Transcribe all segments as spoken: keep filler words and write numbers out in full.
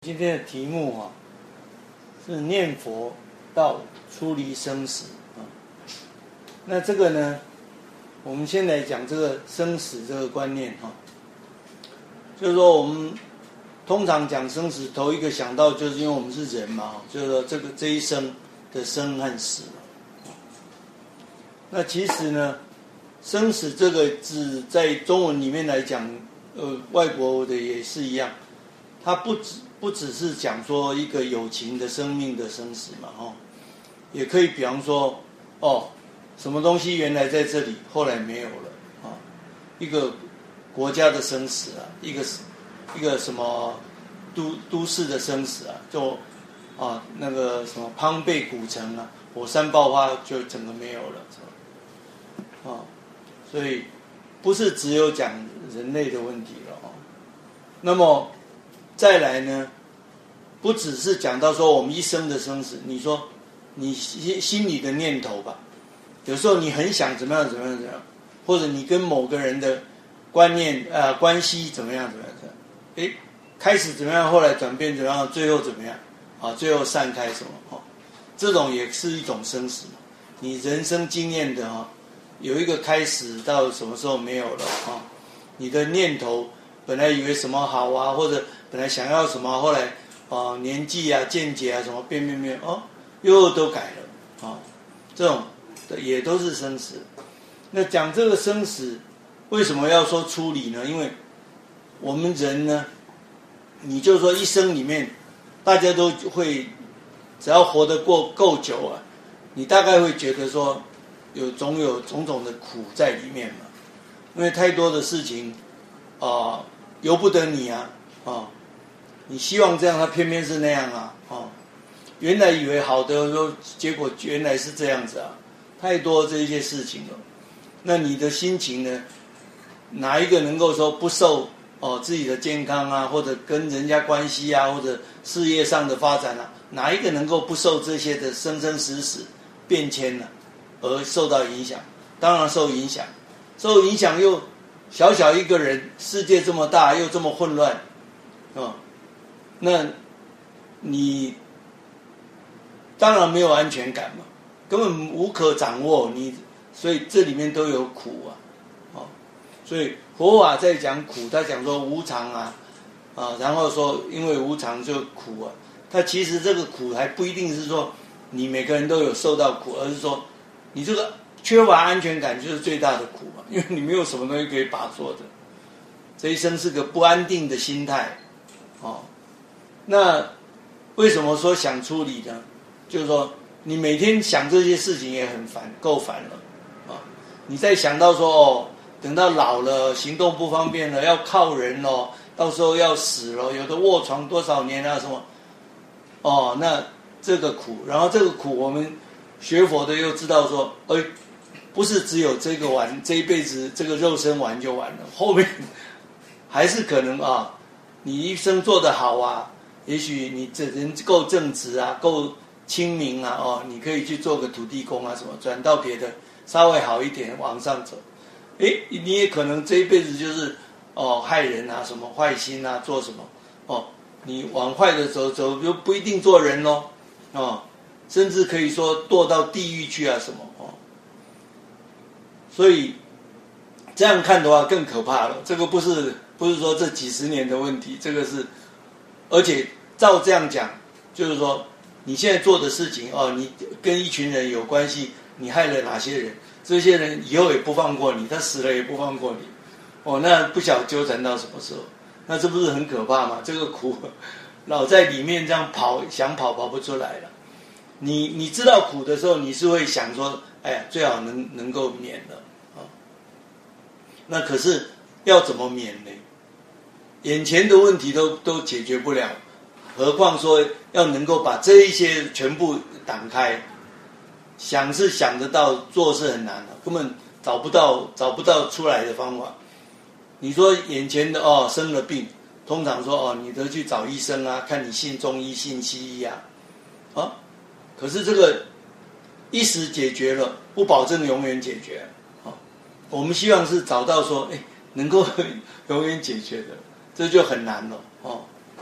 今天的题目啊，是念佛到出离生死啊。那这个呢，我们先来讲这个生死这个观念哈。就是说，我们通常讲生死，头一个想到就是因为我们是人嘛，就是说这个这一生的生和死。那其实呢，生死这个字在中文里面来讲，呃，外国的也是一样，它不只不只是讲说一个有情的生命的生死嘛，哦，也可以比方说，哦，什么东西原来在这里，后来没有了啊，一个国家的生死啊，一个一个什么都都市的生死啊，就啊那个什么庞贝古城啊，火山爆发就整个没有了，啊，所以不是只有讲人类的问题了哦。那么再来呢，不只是讲到说我们一生的生死，你说你心心里的念头吧，有时候你很想怎么样怎么样怎么样，或者你跟某个人的观念呃关系怎么样怎么样怎么样，哎，开始怎么样，后来转变怎么样，最后怎么样啊？最后散开什么？哦，这种也是一种生死嘛。你人生经验的哈、哦，有一个开始到什么时候没有了啊、哦？你的念头本来以为什么好啊，或者本来想要什么，后来哦年纪啊、见解啊什么变变变哦，又都改了啊、哦，这种也都是生死。那讲这个生死，为什么要说出离呢？因为我们人呢，你就说一生里面，大家都会，只要活得过够久啊，你大概会觉得说，有总有种种的苦在里面嘛，因为太多的事情啊、呃，由不得你啊，啊、哦，你希望这样，它偏偏是那样啊，哦，原来以为好的，说结果原来是这样子啊，太多这些事情了。那你的心情呢？哪一个能够说不受哦自己的健康啊，或者跟人家关系啊，或者事业上的发展啊，哪一个能够不受这些的生生死死变迁呢、啊，而受到影响？当然受影响，受影响又小小一个人，世界这么大又这么混乱，哦，那你当然没有安全感嘛，根本无可掌握你。所以这里面都有苦啊，哦，所以佛法在讲苦，他讲说无常啊，啊，然后说因为无常就苦啊，他其实这个苦还不一定是说你每个人都有受到苦，而是说你这个缺乏安全感就是最大的苦嘛，因为你没有什么东西可以把握的，这一生是个不安定的心态，哦，那为什么说想出离呢？就是说你每天想这些事情也很烦，够烦了。你再想到说哦，等到老了行动不方便了，要靠人哦，到时候要死了，有的卧床多少年啊什么，哦，那这个苦，然后这个苦我们学佛的又知道说，哎，不是只有这个玩，这一辈子这个肉身玩就完了，后面还是可能啊，你一生做得好啊，也许你这人够正直啊，够清明啊，哦，你可以去做个土地公啊什么，转到别的。稍微好一点往上走，诶，你也可能这一辈子就是哦害人啊，什么坏心啊，做什么哦，你往坏的走走，又不一定做人咯，哦，甚至可以说堕到地狱去啊什么哦，所以这样看的话更可怕了。这个不是不是说这几十年的问题，这个是，而且照这样讲，就是说你现在做的事情哦，你跟一群人有关系。你害了哪些人？这些人以后也不放过你，他死了也不放过你，哦，那不晓得纠缠到什么时候？那这不是很可怕吗？这个苦老在里面这样跑，想跑跑不出来了。你你知道苦的时候，你是会想说，哎呀，最好能能够免了啊、哦。那可是要怎么免呢？眼前的问题都都解决不了，何况说要能够把这一些全部挡开。想是想得到，做是很难的，根本找不到找不到出来的方法。你说眼前的哦生了病，通常说哦你得去找医生啊，看你信中医信西医啊，啊，可是这个一时解决了，不保证永远解决啊。我们希望是找到说，哎，能够永远解决的，这就很难了哦。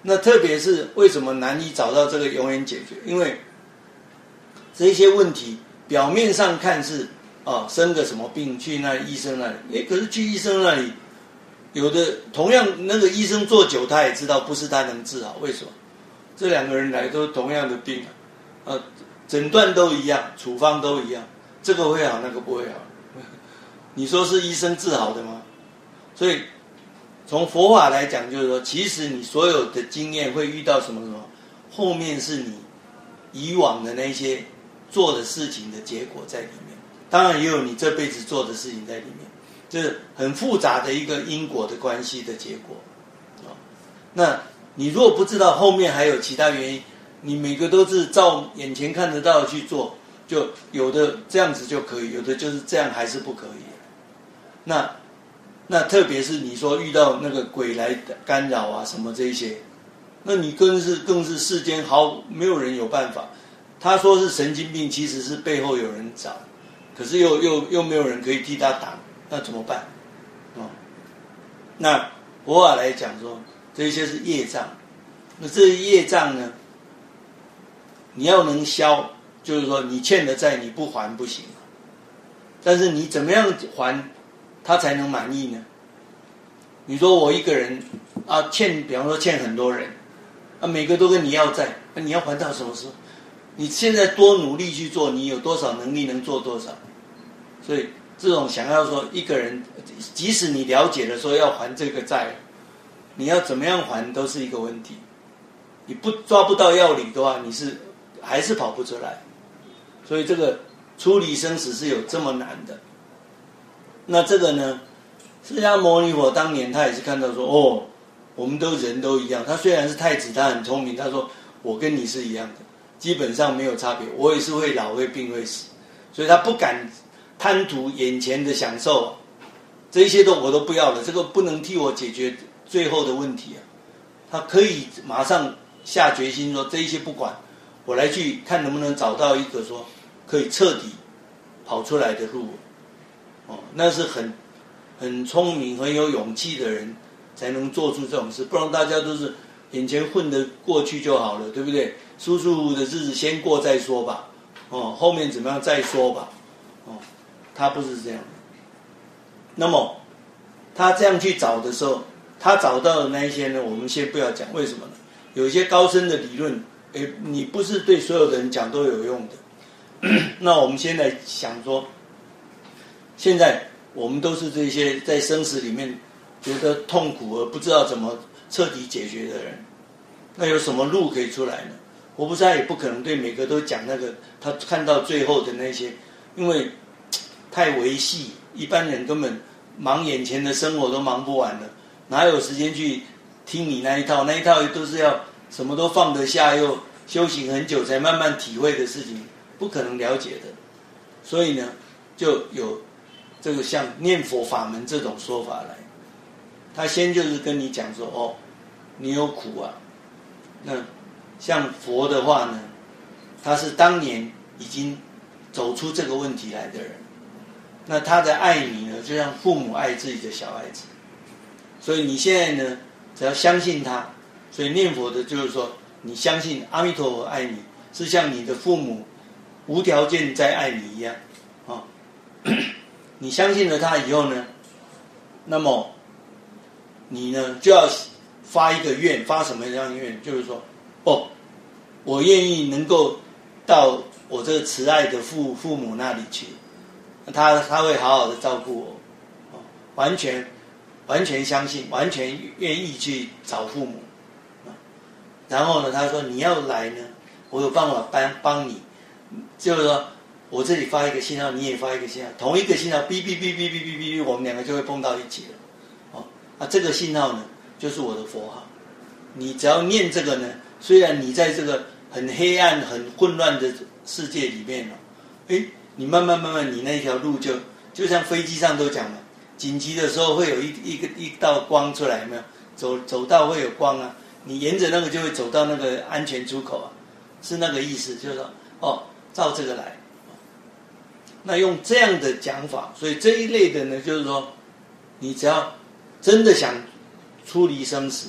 那特别是为什么难以找到这个永远解决？因为这些问题表面上看是啊，生个什么病去那医生那里，诶，可是去医生那里，有的同样那个医生做久，他也知道不是他能治好，为什么？这两个人来都是同样的病啊，啊，诊断都一样，处方都一样，这个会好，那个不会好。你说是医生治好的吗？所以从佛法来讲，就是说，其实你所有的经验会遇到什么什么，后面是你以往的那些做的事情的结果在里面。当然也有你这辈子做的事情在里面，这是很复杂的一个因果的关系的结果。那你如果不知道后面还有其他原因，你每个都是照眼前看得到的去做，就有的这样子就可以，有的就是这样还是不可以。那那特别是你说遇到那个鬼来干扰啊什么这一些，那你更是更是世间毫没有人有办法。他说是神经病，其实是背后有人找，可是又又又没有人可以替他挡，那怎么办？哦，那佛法来讲说，这些是业障。那这些业障呢，你要能消，就是说你欠的债你不还不行，但是你怎么样还他才能满意呢？你说我一个人啊欠，比方说欠很多人啊，每个都跟你要债，那你要还到什么时候？你现在多努力去做，你有多少能力能做多少？所以这种想要说一个人，即使你了解了说要还这个债，你要怎么样还都是一个问题。你不抓不到要领的话，你是还是跑不出来。所以这个出离生死是有这么难的。那这个呢，释迦牟尼佛当年他也是看到说，哦，我们都人都一样。他虽然是太子，他很聪明，他说我跟你是一样的，基本上没有差别，我也是会老会病会死，所以他不敢贪图眼前的享受，这一些都我都不要了，这个不能替我解决最后的问题啊。他可以马上下决心说这一些不管，我来去看能不能找到一个说可以彻底跑出来的路。哦，那是很很聪明很有勇气的人才能做出这种事，不然大家都是眼前混得过去就好了，对不对？舒舒服服的日子先过再说吧，哦，后面怎么样再说吧，哦，他不是这样。那么他这样去找的时候，他找到的那一些呢，我们先不要讲，为什么呢？有一些高深的理论，诶，你不是对所有的人讲都有用的。那我们现在想说，现在我们都是这些在生死里面觉得痛苦而不知道怎么彻底解决的人，那有什么路可以出来呢？活菩萨也不可能对每个都讲那个他看到最后的那些，因为太维系，一般人根本忙眼前的生活都忙不完了，哪有时间去听你那一套？那一套都是要什么都放得下，又修行很久才慢慢体会的事情，不可能了解的。所以呢，就有这个像念佛法门这种说法来，他先就是跟你讲说，哦，你有苦啊。那像佛的话呢，他是当年已经走出这个问题来的人，那他的爱你呢，就像父母爱自己的小孩子。所以你现在呢，只要相信他，所以念佛的就是说，你相信阿弥陀佛爱你，是像你的父母无条件在爱你一样啊。你相信了他以后呢，那么你呢就要发一个愿，发什么样的愿？就是说，哦，我愿意能够到我这个慈爱的父父母那里去，他他会好好的照顾我，哦，完全完全相信，完全愿意去找父母。然后呢，他说你要来呢，我有办法帮帮你，就是说我这里发一个信号，你也发一个信号，同一个信号，哔哔哔哔哔哔哔，我们两个就会碰到一起了。哦，啊，这个信号呢，就是我的佛号。你只要念这个呢，虽然你在这个很黑暗、很混乱的世界里面哦，哎，你慢慢慢慢，你那条路就就像飞机上都讲嘛，紧急的时候会有一一个一道光出来，有没有？走走道会有光啊，你沿着那个就会走到那个安全出口啊，是那个意思，就是说，哦，照这个来。那用这样的讲法，所以这一类的呢，就是说，你只要真的想出离生死，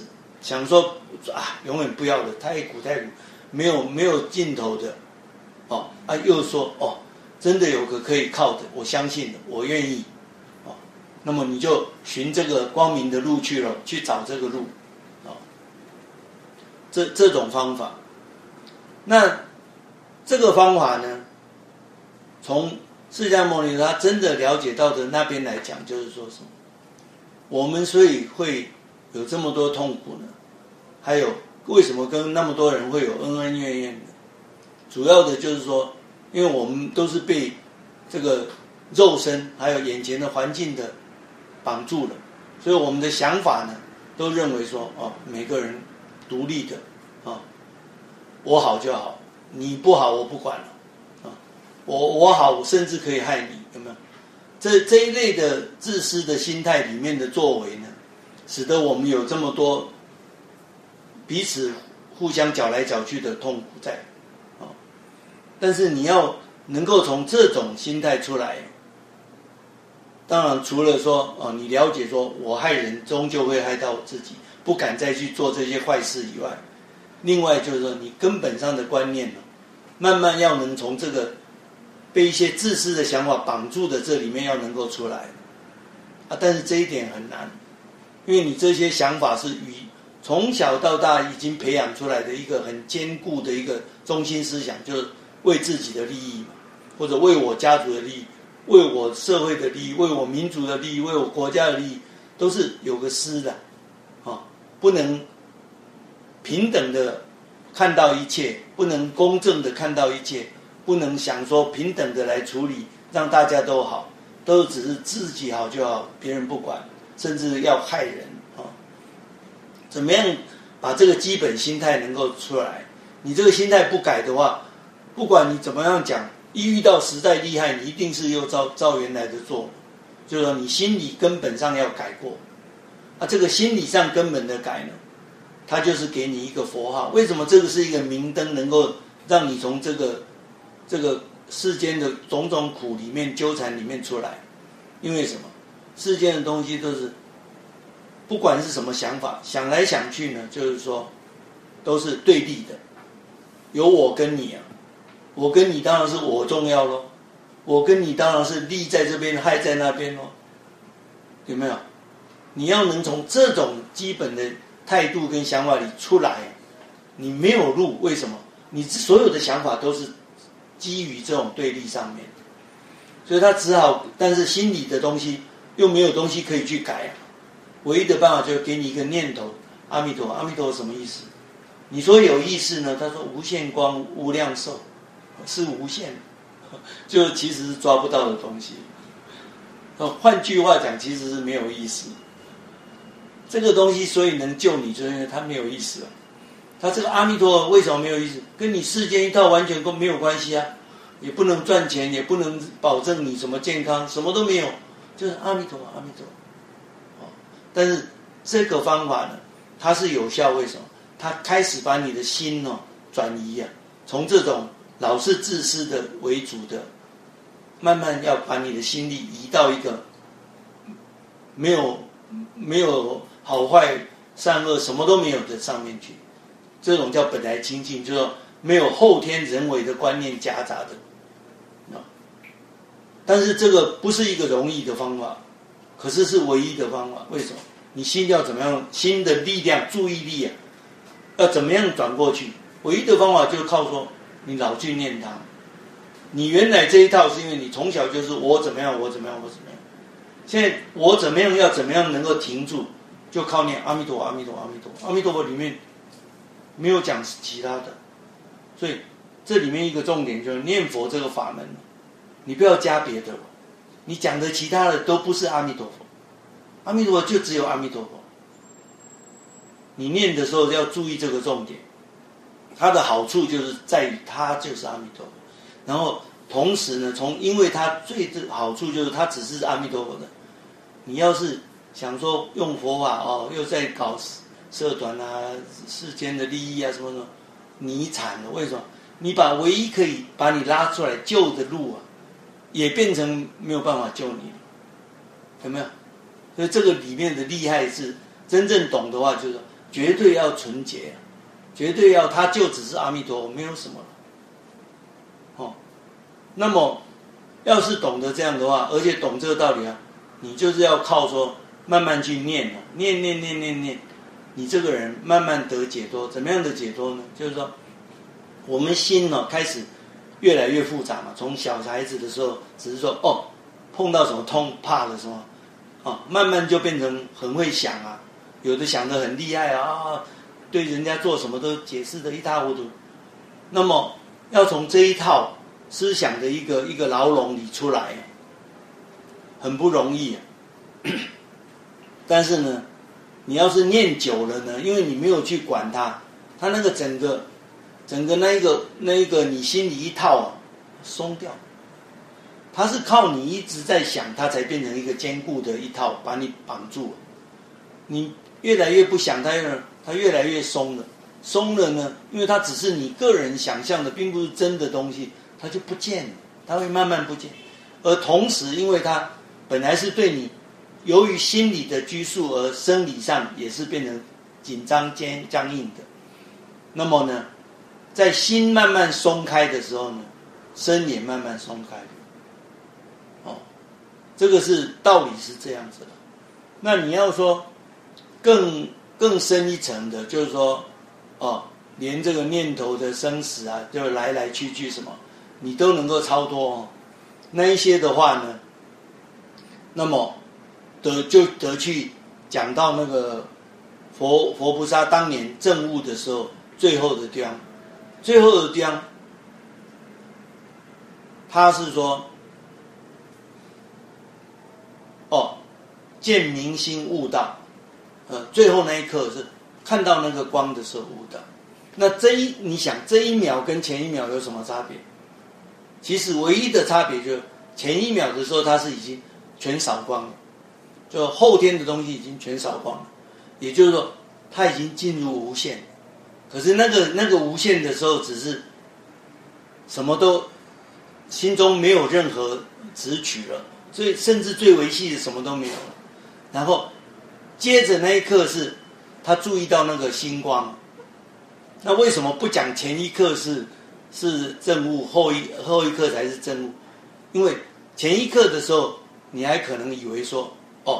想说啊，永远不要的，太苦太苦，没有没有尽头的，哦啊，又说哦，真的有个可以靠的，我相信的，我愿意，哦，那么你就循这个光明的路去了，去找这个路，哦，这这种方法，那这个方法呢，从释迦牟尼他真的了解到的那边来讲，就是说什么？我们所以会有这么多痛苦呢？还有为什么跟那么多人会有恩恩怨怨呢？主要的就是说，因为我们都是被这个肉身还有眼前的环境的绑住了，所以我们的想法呢，都认为说，哦，每个人独立的，哦，我好就好，你不好我不管了，啊，我我好，我甚至可以害你，有没有？这这一类的自私的心态里面的作为呢，使得我们有这么多彼此互相搅来搅去的痛苦在，啊，但是你要能够从这种心态出来，当然除了说，哦，你了解说我害人终究会害到我自己，不敢再去做这些坏事以外，另外就是说你根本上的观念，慢慢要能从这个被一些自私的想法绑住的这里面要能够出来，啊，但是这一点很难，因为你这些想法是与从小到大已经培养出来的一个很坚固的一个中心思想，就是为自己的利益嘛，或者为我家族的利益，为我社会的利益，为我民族的利益，为我国家的利益，都是有个私的，啊，不能平等的看到一切，不能公正的看到一切，不能想说平等的来处理，让大家都好，都只是自己好就好，别人不管，甚至要害人，啊，怎么样把这个基本心态能够出来？你这个心态不改的话，不管你怎么样讲，一遇到实在厉害，你一定是又照照原来的做，就是说你心理根本上要改过。啊，这个心理上根本的改呢，它就是给你一个佛号。为什么这个是一个明灯，能够让你从这个这个世间的种种苦里面纠缠里面出来？因为什么？世间的东西都是，不管是什么想法，想来想去呢，就是说都是对立的。有我跟你啊，我跟你当然是我重要咯，我跟你当然是利在这边，害在那边咯，有没有？你要能从这种基本的态度跟想法里出来，你没有路，为什么？你所有的想法都是基于这种对立上面，所以他只好，但是心里的东西又没有东西可以去改啊，唯一的办法就是给你一个念头，阿弥陀，阿弥陀什么意思？你说有意识呢？他说无限光无量寿是无限，就其实是抓不到的东西。换句话讲，其实是没有意思。这个东西所以能救你，就是因为它没有意思啊。他这个阿弥陀为什么没有意思？跟你世间一套完全没有关系啊，也不能赚钱，也不能保证你什么健康，什么都没有，就是阿弥陀阿弥陀。但是这个方法呢，它是有效，为什么？它开始把你的心哦转移啊，从这种老是自私的为主的，慢慢要把你的心力移到一个没有没有好坏善恶什么都没有的上面去，这种叫本来清净，就是说没有后天人为的观念夹杂的。但是这个不是一个容易的方法，可是是唯一的方法。为什么？你心要怎么样？心的力量、注意力啊，要怎么样转过去？唯一的方法就是靠说你老去念它。你原来这一套是因为你从小就是我怎么样，我怎么样，我怎么样。现在我怎么样要怎么样能够停住，就靠念阿弥陀阿弥陀阿弥陀。阿弥陀佛里面没有讲其他的，所以这里面一个重点就是念佛这个法门，你不要加别的，你讲的其他的都不是阿弥陀佛，阿弥陀佛就只有阿弥陀佛。你念的时候要注意这个重点，它的好处就是在于它就是阿弥陀佛，然后同时呢，从因为它最的好处就是它只是阿弥陀佛的，你要是想说用佛法哦，又在搞社团啊、世间的利益啊什么什么，你惨了。为什么？你把唯一可以把你拉出来救的路啊，也变成没有办法救你了，有没有？所以这个里面的厉害是真正懂的话，就是绝对要纯洁，绝对要他就只是阿弥陀佛，没有什么了。哦，那么要是懂得这样的话，而且懂这个道理啊，你就是要靠说慢慢去念啊，念念念念念，你这个人慢慢得解脱。怎么样的解脱呢？就是说，我们心呢、哦、开始越来越复杂嘛。从小孩子的时候，只是说哦，碰到什么痛怕了什么，啊，慢慢就变成很会想啊，有的想得很厉害啊，对人家做什么都解释得一塌糊涂。那么要从这一套思想的一个一个牢笼里出来，很不容易啊。但是呢，你要是念久了呢，因为你没有去管它，它那个整个整个那一个那一个你心里一套啊松掉，它是靠你一直在想，它才变成一个坚固的一套，把你绑住了。你越来越不想它，它越来越松了。松了呢，因为它只是你个人想象的，并不是真的东西，它就不见了，它会慢慢不见。而同时，因为它本来是对你，由于心理的拘束而生理上也是变成紧张、坚僵硬的。那么呢，在心慢慢松开的时候呢，身也慢慢松开了。哦，这个是道理是这样子的。那你要说更更深一层的，就是说，哦，连这个念头的生死啊，就来来去去什么，你都能够超脱哦。那一些的话呢，那么得就得去讲到那个佛佛菩萨当年证悟的时候，最后的地方，最后的地方，他是说，哦，见明心悟道，呃，最后那一刻是看到那个光的时候悟道。那这一你想这一秒跟前一秒有什么差别？其实唯一的差别就是前一秒的时候它是已经全扫光了，就后天的东西已经全扫光了，也就是说它已经进入无限。可是那个那个无限的时候，只是什么都心中没有任何执取了，所以甚至最维系的什么都没有了。然后接着那一刻是他注意到那个星光。那为什么不讲前一刻是是证悟，后一后一刻才是证悟？因为前一刻的时候，你还可能以为说，哦，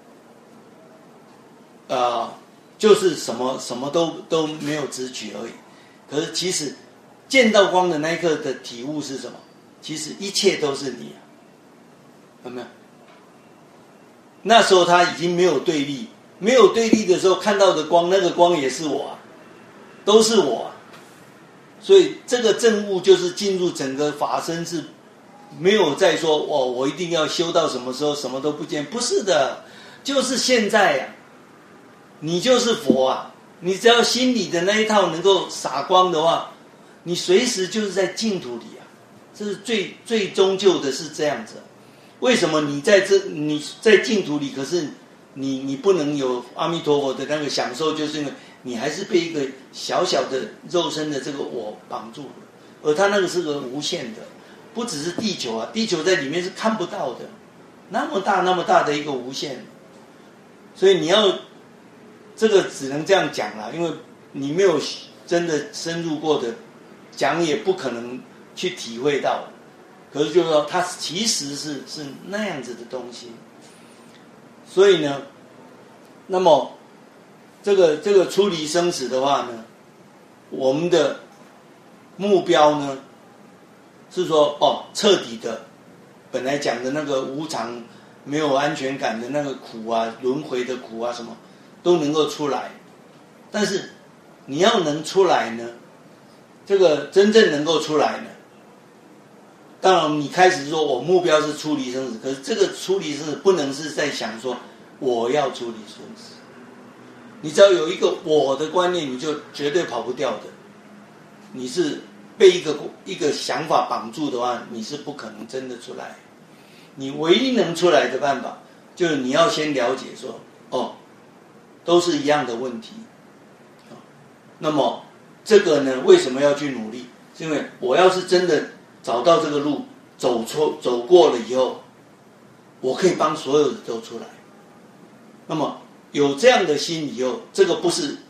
呃，就是什么什么都都没有执取而已。可是其实见到光的那一刻的体悟是什么？其实一切都是你啊，有没有？那时候他已经没有对立，没有对立的时候看到的光，那个光也是我啊，都是我啊。所以这个证悟就是进入整个法身，是没有再说哦，我一定要修到什么时候什么都不见，不是的，就是现在啊，你就是佛啊，你只要心里的那一套能够洒光的话，你随时就是在净土里啊，这是最最终究的是这样子。为什么你在这你在净土里，可是你你不能有阿弥陀佛的那个享受，就是因为你还是被一个小小的肉身的这个我绑住了，而它那个是个无限的，不只是地球啊，地球在里面是看不到的，那么大那么大的一个无限，所以你要这个只能这样讲啦，因为你没有真的深入过的，讲也不可能去体会到。可是就是说，它其实是是那样子的东西，所以呢，那么这个这个出离生死的话呢，我们的目标呢是说，哦，彻底的，本来讲的那个无常、没有安全感的那个苦啊、轮回的苦啊，什么都能够出来。但是你要能出来呢，这个真正能够出来呢，当然，你开始说我目标是出离生死，可是这个出离生死不能是在想说我要出离生死。你只要有一个我的观念，你就绝对跑不掉的。你是被一个一个想法绑住的话，你是不可能真的出来。你唯一能出来的办法，就是你要先了解说，哦，都是一样的问题。那么这个呢，为什么要去努力？是因为我要是真的找到这个路，走出走过了以后，我可以帮所有的都出来。那么有这样的心以后，这个不是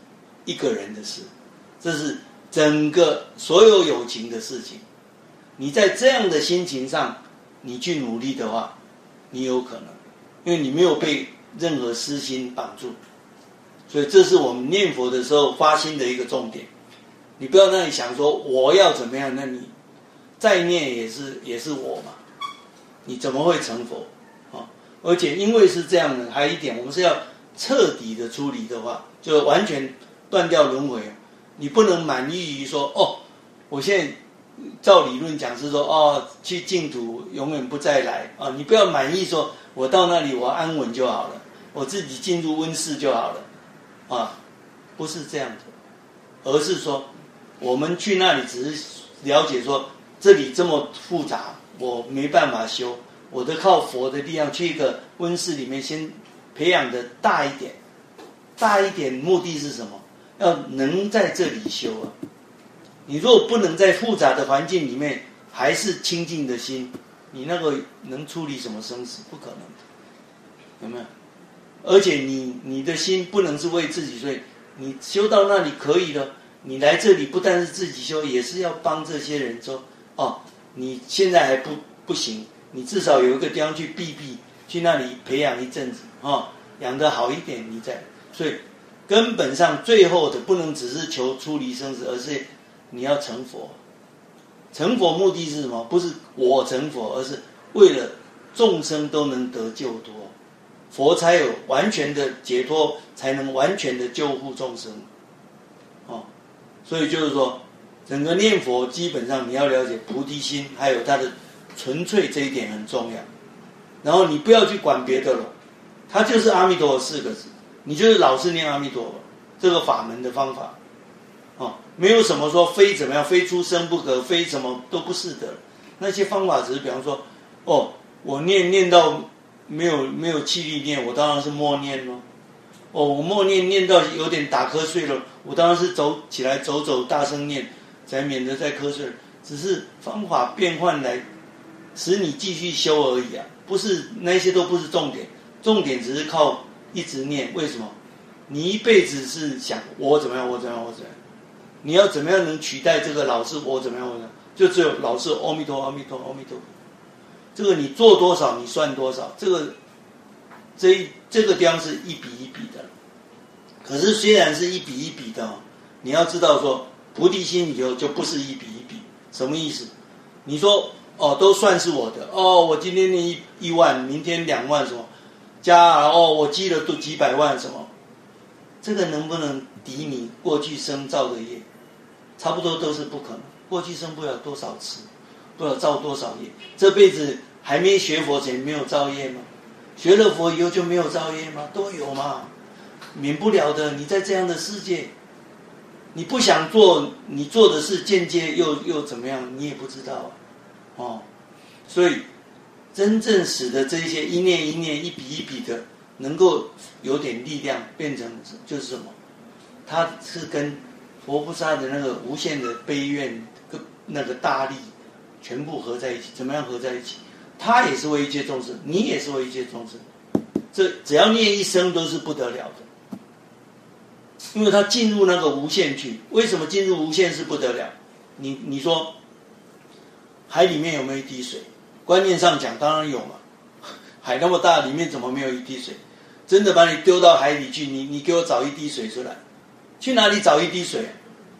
一个人的事，这是整个所有有情的事情。你在这样的心情上，你去努力的话，你有可能，因为你没有被任何私心绑住。所以这是我们念佛的时候发心的一个重点。你不要那里想说我要怎么样，那你再念也是也是我嘛，你怎么会成佛啊？而且因为是这样的，还有一点，我们是要彻底的处理的话，就完全断掉轮回。你不能满意于说哦，我现在照理论讲是说哦，去净土永远不再来啊！你不要满意说我到那里我安稳就好了，我自己进入温室就好了啊，不是这样的，而是说我们去那里只是了解说这里这么复杂，我没办法修，我得靠佛的力量去一个温室里面先培养的大一点，大一点目的是什么？要能在这里修啊！你如果不能在复杂的环境里面还是清净的心，你那个能处理什么生死？不可能的，有没有？而且你你的心不能是为自己，所以你修到那里可以了，你来这里不但是自己修，也是要帮这些人说哦，你现在还不不行，你至少有一个地方去避避，去那里培养一阵子哦，养得好一点，你再。所以根本上最后的不能只是求出离生死，而是你要成佛。成佛目的是什么？不是我成佛，而是为了众生都能得救脱，佛才有完全的解脱，才能完全的救护众生。哦，所以就是说，整个念佛基本上你要了解菩提心，还有它的纯粹这一点很重要。然后你不要去管别的了，它就是阿弥陀佛四个字，你就是老是念阿弥陀佛这个法门的方法。哦，没有什么说非怎么样，非出生不可，非什么都不是的。那些方法只是比方说，哦，我念念到没有没有气力念，我当然是默念咯。哦，我默念念到有点打瞌睡了，我当然是走起来走走大声念，才免得再瞌睡。只是方法变换来使你继续修而已啊，不是那些都不是重点，重点只是靠一直念。为什么？你一辈子是想我怎么样，我怎么样，我怎么样。你要怎么样能取代这个老是我怎么样？我怎么样？就只有老是阿弥陀阿弥陀阿弥陀。这个你做多少你算多少，这个这一这个地方是一笔一笔的。可是虽然是一笔一笔的，你要知道说菩提心以后就不是一笔一笔。什么意思？你说哦都算是我的哦，我今天念一一万，明天两万什么，加哦我积了都几百万什么，这个能不能抵你过去生造的业？差不多都是不可能。过去生不了多少次，不知道造多少业。这辈子还没学佛前没有造业吗？学了佛以后就没有造业吗？都有嘛，免不了的。你在这样的世界，你不想做，你做的事间接又又怎么样？你也不知道啊。哦，所以真正使得这些一念一念、一笔一笔的，能够有点力量，变成就是什么？它是跟佛菩萨的那个无限的悲愿、那个大力，全部合在一起。怎么样合在一起？他也是为一切众生，你也是为一切众生。这只要念一声都是不得了的，因为他进入那个无限去。为什么进入无限是不得了？你你说海里面有没有一滴水？观念上讲当然有嘛，海那么大，里面怎么没有一滴水？真的把你丢到海里去，你你给我找一滴水出来，去哪里找一滴水？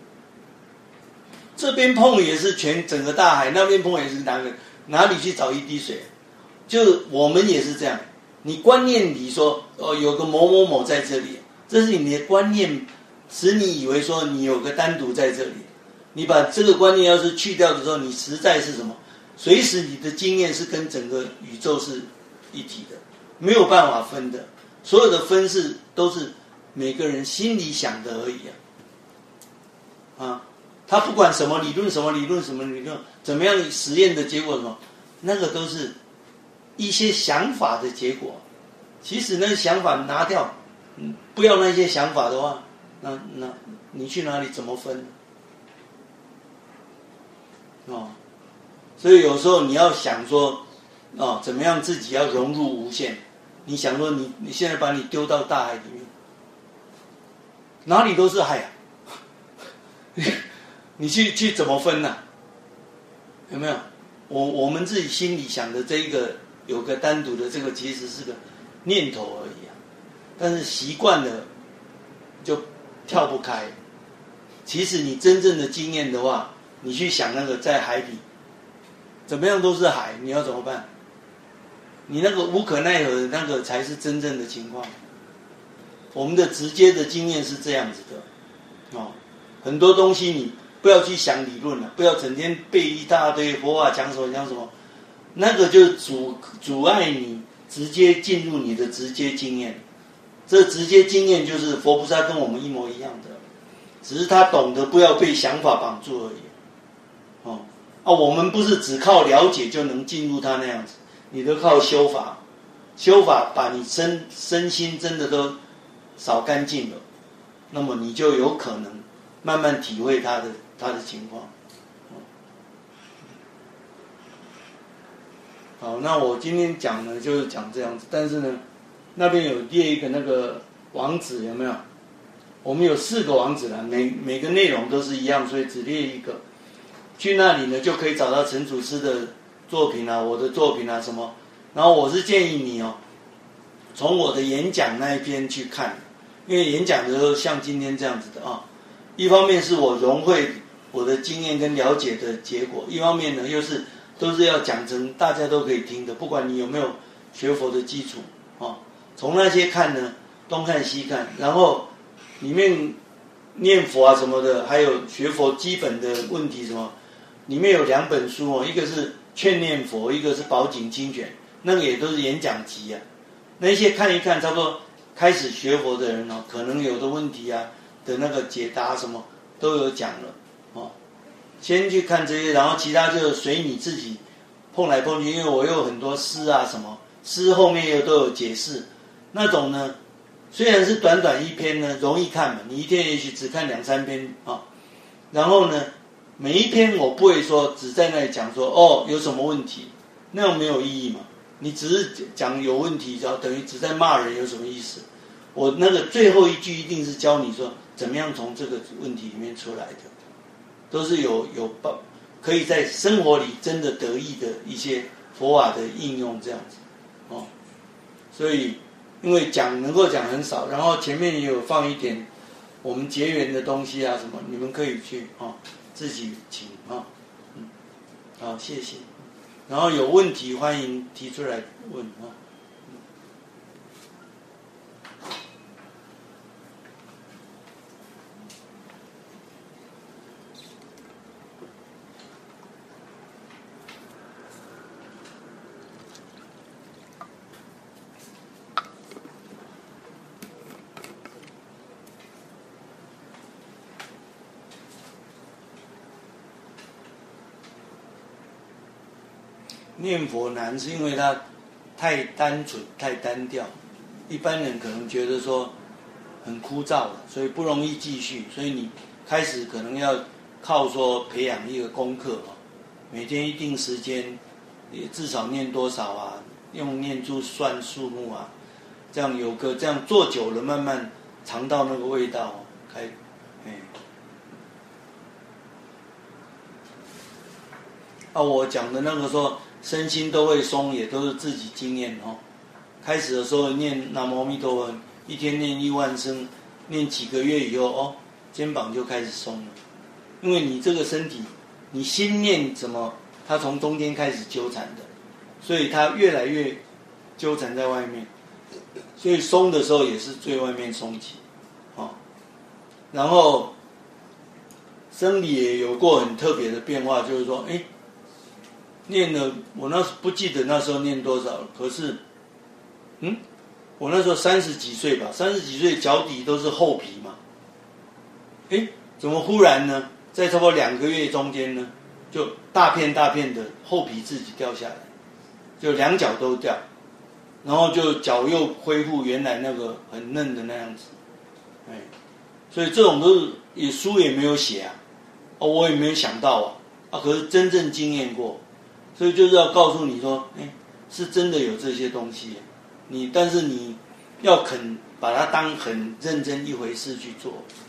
这边碰也是全整个大海，那边碰也是哪个哪里去找一滴水？就我们也是这样，你观念里说哦有个某某某在这里，这是你的观念使你以为说你有个单独在这里。你把这个观念要是去掉的时候，你实在是什么？随时你的经验是跟整个宇宙是一体的，没有办法分的。所有的分是都是每个人心里想的而已啊。啊，他不管什么理论，什么理论，什么理论，怎么样实验的结果什么，那个都是一些想法的结果。其实那个想法拿掉，嗯，不要那些想法的话，那那你去哪里怎么分？哦，所以有时候你要想说，哦，怎么样自己要融入无限？你想说你你现在把你丢到大海里面，哪里都是海啊， 你去去怎么分呢、啊？有没有？我我们自己心里想的这一个有个单独的这个，其实是个念头而已啊。但是习惯了就跳不开。其实你真正的经验的话，你去想那个在海底，怎么样都是海，你要怎么办？你那个无可奈何的那个才是真正的情况。我们的直接的经验是这样子的，哦，很多东西你不要去想理论了，不要整天背一大堆佛法讲什么讲什么，那个就阻阻碍你直接进入你的直接经验。这直接经验就是佛菩萨跟我们一模一样的，只是他懂得不要被想法绑住而已。哦，啊，我们不是只靠了解就能进入他那样子，你都靠修法，修法把你身身心真的都扫干净了，那么你就有可能慢慢体会他的他的情况。好，那我今天讲呢就是讲这样子，但是呢，那边有列一个那个网址，有没有？我们有四个网址啦，每每个内容都是一样，所以只列一个。去那里呢就可以找到陈祖师的作品啊，我的作品啊什么。然后我是建议你哦，从我的演讲那一边去看，因为演讲的时候像今天这样子的啊，一方面是我融会我的经验跟了解的结果，一方面呢又是都是要讲成大家都可以听的，不管你有没有学佛的基础啊，从那些看呢，东看西看，然后里面念佛啊什么的，还有学佛基本的问题什么，里面有两本书哦，一个是劝念佛，一个是宝井经卷，那个也都是演讲集啊。那些看一看，差不多开始学佛的人哦，可能有的问题啊的那个解答什么都有讲了哦。先去看这些，然后其他就随你自己碰来碰去，因为我有很多诗啊什么，诗后面又都有解释，那种呢。虽然是短短一篇呢，容易看嘛，你一天也许只看两三篇啊、哦。然后呢，每一篇我不会说只在那里讲说哦有什么问题，那样没有意义嘛。你只是讲有问题，然后等于只在骂人，有什么意思？我那个最后一句一定是教你说怎么样从这个问题里面出来的，都是有有帮可以在生活里真的得益的一些佛法的应用这样子哦。所以因为讲能够讲很少，然后前面也有放一点我们结缘的东西啊什么，你们可以去哦自己请啊，嗯，好，谢谢。然后有问题欢迎提出来问啊。念佛难是因为它太单纯太单调，一般人可能觉得说很枯燥了，所以不容易继续，所以你开始可能要靠说培养一个功课哦，每天一定时间也至少念多少啊，用念珠算数目啊，这样有个这样做久了，慢慢尝到那个味道哦，开哎。啊，我讲的那个说身心都会松，也都是自己经验哦。开始的时候念南无阿弥陀佛，一天念一万声，念几个月以后哦，肩膀就开始松了。因为你这个身体，你心念怎么，它从中间开始纠缠的，所以它越来越纠缠在外面，所以松的时候也是最外面松起，哦。然后生理也有过很特别的变化，就是说，哎。念了，我那时不记得那时候念多少了，可是，嗯，我那时候三十几岁吧，三十几岁脚底都是厚皮嘛，哎，怎么忽然呢，在差不多两个月中间呢，就大片大片的厚皮自己掉下来，就两脚都掉，然后就脚又恢复原来那个很嫩的那样子，哎，所以这种都是也书也没有写啊，哦，我也没有想到啊，啊，可是真正经验过。所以就是要告诉你说，哎，是真的有这些东西，你但是你要肯把它当很认真一回事去做，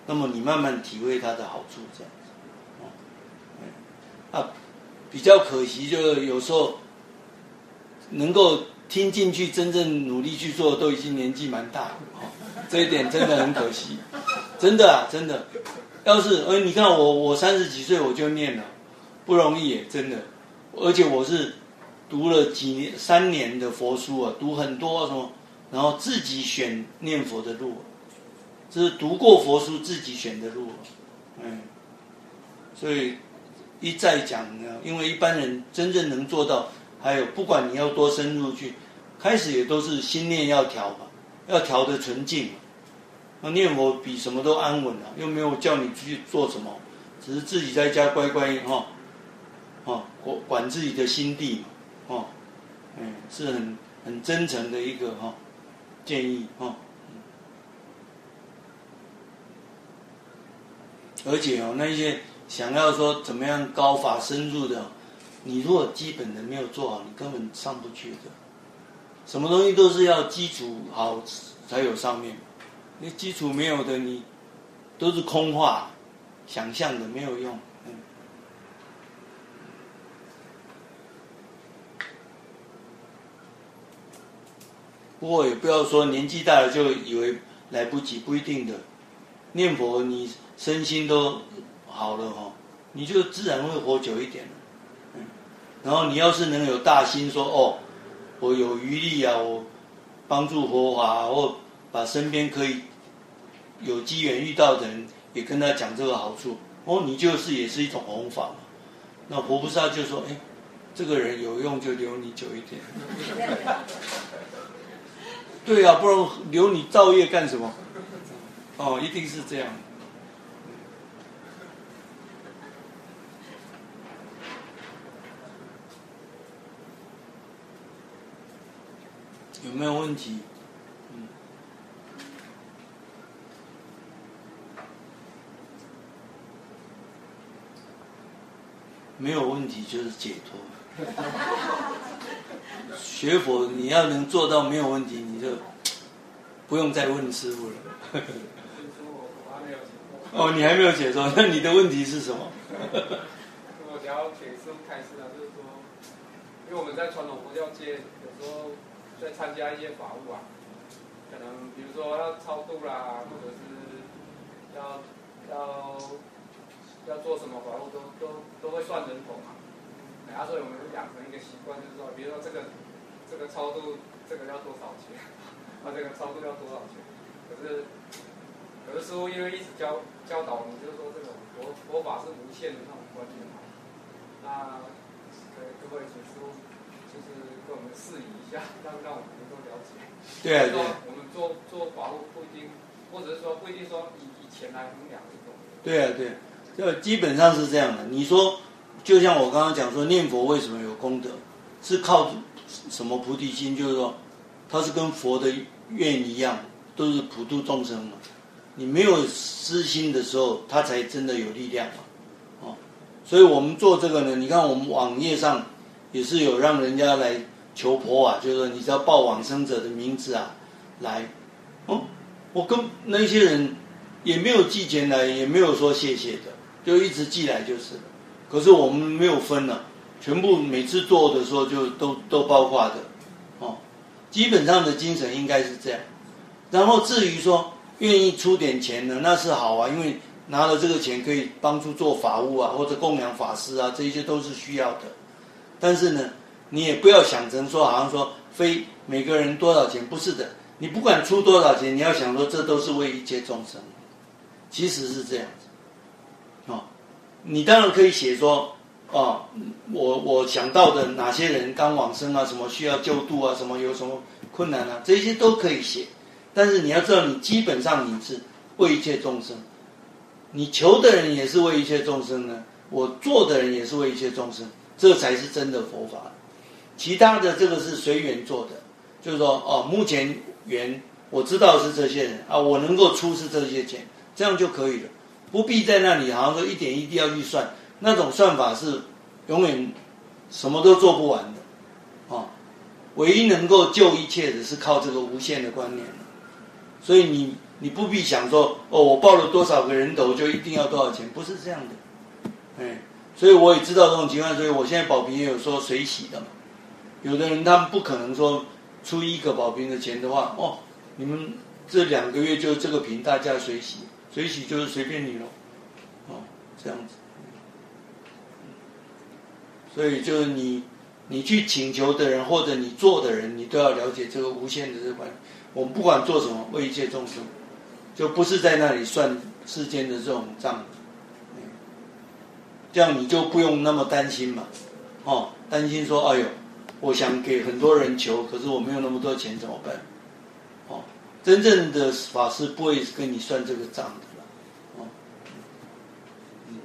那么你慢慢体会它的好处，这样子。哦，啊，比较可惜就是有时候能够听进去、真正努力去做，都已经年纪蛮大了。哦，这一点真的很可惜，真的啊，真的。要是呃，你看我，我三十几岁我就念了，不容易耶，真的。而且我是读了几年、三年的佛书啊，读很多什么，然后自己选念佛的路，这是读过佛书自己选的路，嗯，所以一再讲呢，因为一般人真正能做到，还有不管你要多深入去，开始也都是心念要调嘛，要调得纯净嘛。那念佛比什么都安稳啊，又没有叫你去做什么，只是自己在家乖乖哈，哦，管管自己的心地嘛，哦，嗯，是很很真诚的一个哈，哦，建议哈，哦。而且哦，那些想要说怎么样高法深入的，你如果基本的没有做好，你根本上不去的。什么东西都是要基础好才有上面。你基础没有的，你都是空话、想象的，没有用。嗯。不过也不要说年纪大了就以为来不及，不一定的。念佛，你身心都好了哈，你就自然会活久一点了。嗯。然后你要是能有大心说，哦，我有余力啊，我帮助佛法，或把身边可以有机缘遇到的人也跟他讲这个好处，哦，你就是也是一种弘法嘛。那佛菩萨就说，哎，这个人有用就留你久一点。对啊，不然留你造业干什么？哦，一定是这样。有没有问题？嗯，没有问题就是解脱。学佛你要能做到没有问题，你就不用再问师父了。哦，你还没有解脱，那你的问题是什么？ 我想要给师父开示啊，就是说，因为我们在传统佛教界有时候在参加一些法务啊，可能比如说要超度啦，或者是要要要做什么法务，都都都会算人头嘛。然后所以我们就养成一个习惯，就是说，比如说这个这个超度这个要多少钱，啊这个超度要多少钱，可是可是师父因为一直教教导我们，就是说这种佛佛法是无限的那种观念嘛，那可可不可以请师父就是跟我们示意一下，让让我们能够了解？ 对啊，对啊。 我们做做法务不一定，或者是说不一定说以以钱来衡量这种。 对啊，对啊，这基本上是这样的。你说。就像我刚刚讲说，念佛为什么有功德，是靠什么菩提心？就是说，它是跟佛的愿一样，都是普度众生嘛。你没有私心的时候，它才真的有力量嘛。哦，所以我们做这个呢，你看我们网页上也是有让人家来求佛啊，就是说你只要报往生者的名字啊，来，哦，我跟那些人也没有寄钱来，也没有说谢谢的，就一直寄来就是了。可是我们没有分了，全部每次做的时候就都都包括的，哦，基本上的精神应该是这样。然后至于说愿意出点钱呢，那是好啊，因为拿了这个钱可以帮助做法务啊，或者供养法师啊，这些都是需要的。但是呢，你也不要想成说好像说非每个人多少钱，不是的，你不管出多少钱，你要想说这都是为一切众生，其实是这样子，哦。你当然可以写说，哦，我我想到的哪些人刚往生啊，什么需要救度啊，什么有什么困难啊，这些都可以写。但是你要知道，你基本上你是为一切众生，你求的人也是为一切众生呢，我做的人也是为一切众生，这才是真的佛法。其他的这个是随缘做的，就是说，哦，目前缘我知道是这些人啊，我能够出是这些钱，这样就可以了。不必在那里好像说一点一滴要去算，那种算法是永远什么都做不完的，哦，唯一能够救一切的是靠这个无限的观念。所以你你不必想说哦，我报了多少个人头就一定要多少钱，不是这样的。哎，所以我也知道这种情况，所以我现在保平也有说水洗的嘛。有的人他们不可能说出一个保平的钱的话，哦，你们这两个月就这个平大家水洗，水洗就是随便你咯，哦，这样子。所以就是你你去请求的人或者你做的人，你都要了解这个无限的这个关系。我们不管做什么，为一切众生，就不是在那里算世间的这种账，这样你就不用那么担心嘛，哦，担心说，哎呦，我想给很多人求，可是我没有那么多钱怎么办？哦，真正的法师不会跟你算这个账的啦，哦，嗯。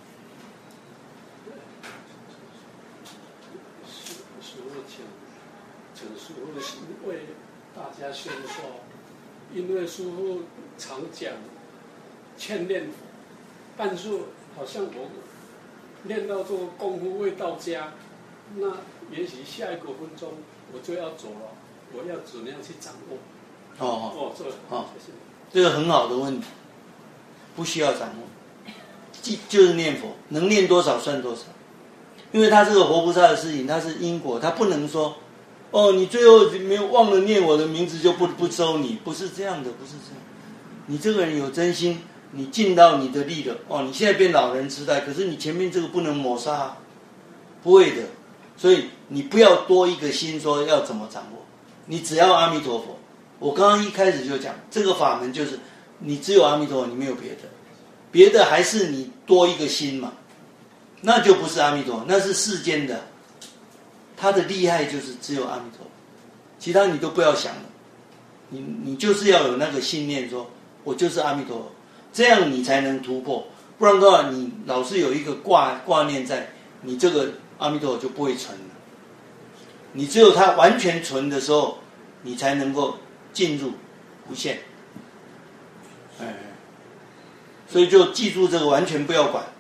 师父请，请师父为大家宣说，因为师父常讲劝念佛，但是好像我练到这个功夫未到家，那也许下一个分钟我就要走了，我要怎么样去掌握？ 哦哦，这个哦，这个很好的问题，不需要掌握，即就是念佛，能念多少算多少。因为他这个活菩萨的事情，他是因果，他不能说，哦，你最后没有忘了念我的名字就不不收你，不是这样的，不是这样。你这个人有真心，你尽到你的力了，哦，你现在变老人痴呆，可是你前面这个不能抹杀啊，不会的。所以你不要多一个心说要怎么掌握，你只要阿弥陀佛。我刚刚一开始就讲，这个法门就是你只有阿弥陀佛，你没有别的，别的还是你多一个心嘛。那就不是阿弥陀佛，那是世间的。他的厉害就是只有阿弥陀佛，其他你都不要想了。你你就是要有那个信念说，我就是阿弥陀佛，这样你才能突破。不然的话，你老是有一个挂挂念在，你这个阿弥陀佛就不会存了。你只有它完全存的时候，你才能够进入无限。哎，所以就记住这个，完全不要管。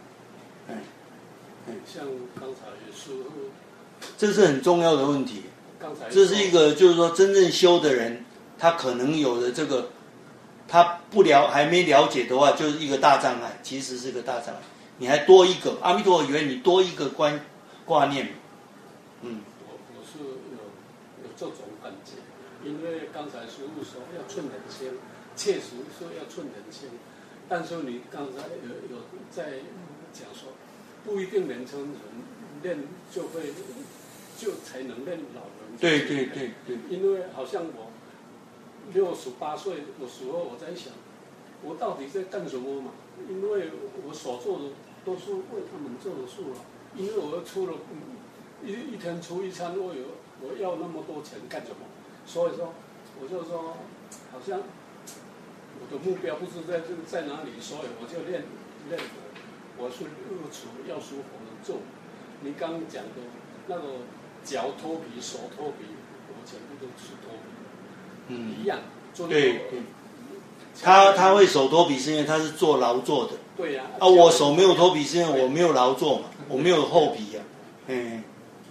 像刚才师父， 这是很重要的问题。 刚才这是一个，就是说真正修的人，他可能有的这个，他不了还没了解的话，就是一个大障碍，其实是个大障碍。你还多一个阿弥陀佛，以为你多一个观挂念。嗯， 我我是有有这种感觉，因为刚才师父说要寸人心，确实说要寸人心，但是你刚才有有在讲说。不一定年轻人练就会就才能练老人。 对对对对。 因为好像我六十八岁的时候，我在想，我到底在干什么嘛？因为我所做的都是为他们做的事了。因为我出了一一天出一餐，我有我要那么多钱干什么？所以说，我就说，好像我的目标不是在这在哪里，所以我就练练。我是二处要舒服的做，你刚刚讲的那个脚脱皮、手脱皮，我全部都是脱皮，嗯，一样。 对对，他他会手脱皮是因为他是做劳作的， 对呀、 啊。啊，我手没有脱皮是因为我没有劳作嘛，我没有厚皮呀、啊，嗯。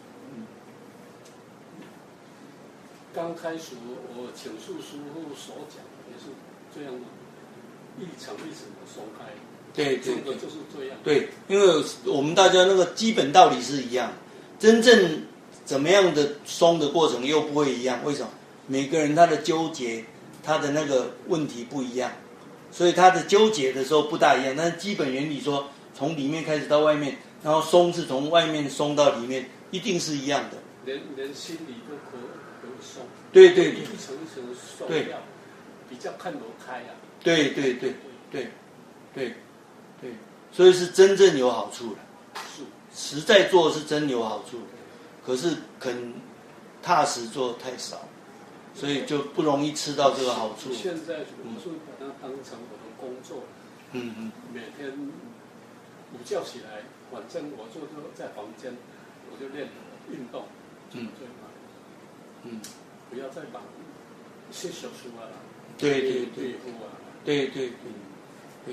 刚开始我请示师父所讲也是这样的，一层一层的松开。 对对对， 就是这样。 对，因为我们大家那个基本道理是一样，真正怎么样的松的过程又不会一样。为什么？每个人他的纠结，他的那个问题不一样，所以他的纠结的时候不大一样。但是基本原理说，从里面开始到外面，然后松是从外面松到里面，一定是一样的。 连连心里都可可以松。 对对对。 一层一层松掉，比较看得开啊。 对对对对对。对，所以是真正有好处的，实在做是真有好处，可是肯踏实做太少，所以就不容易吃到这个好处。 现在我是把它当成我的工作，嗯嗯，每天午觉起来，反正我就在房间，我就练运动，嗯，对嘛，嗯，不要再把写小书啊， 对对对， 啊， 对对对对。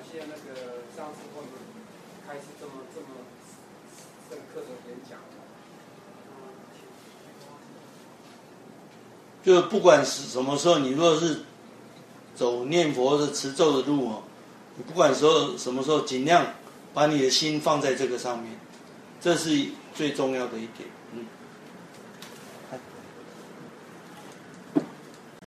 谢那个上次我们开始这么这么深刻的演讲。 就不管是什么时候，你若是走念佛的持咒的路哦，你不管说什么时候，尽量把你的心放在这个上面，这是最重要的一点。嗯。